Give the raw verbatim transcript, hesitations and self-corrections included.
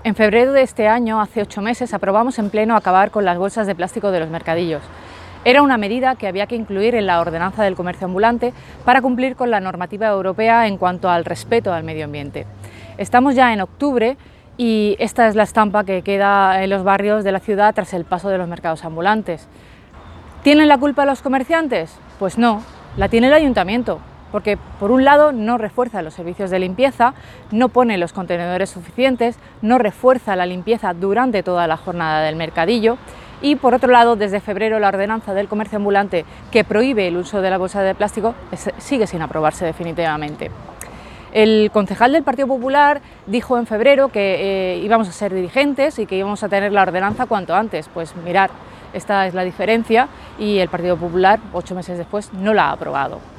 En febrero de este año, hace ocho meses, aprobamos en pleno acabar con las bolsas de plástico de los mercadillos. Era una medida que había que incluir en la ordenanza del comercio ambulante para cumplir con la normativa europea en cuanto al respeto al medio ambiente. Estamos ya en octubre y esta es la estampa que queda en los barrios de la ciudad tras el paso de los mercados ambulantes. ¿Tienen la culpa los comerciantes? Pues no, la tiene el ayuntamiento, porque por un lado no refuerza los servicios de limpieza, no pone los contenedores suficientes, no refuerza la limpieza durante toda la jornada del mercadillo y por otro lado desde febrero la ordenanza del comercio ambulante que prohíbe el uso de la bolsa de plástico sigue sin aprobarse definitivamente. El concejal del Partido Popular dijo en febrero que eh, íbamos a ser dirigentes y que íbamos a tener la ordenanza cuanto antes. Pues mirad, esta es la diferencia y el Partido Popular, ocho meses después, no la ha aprobado.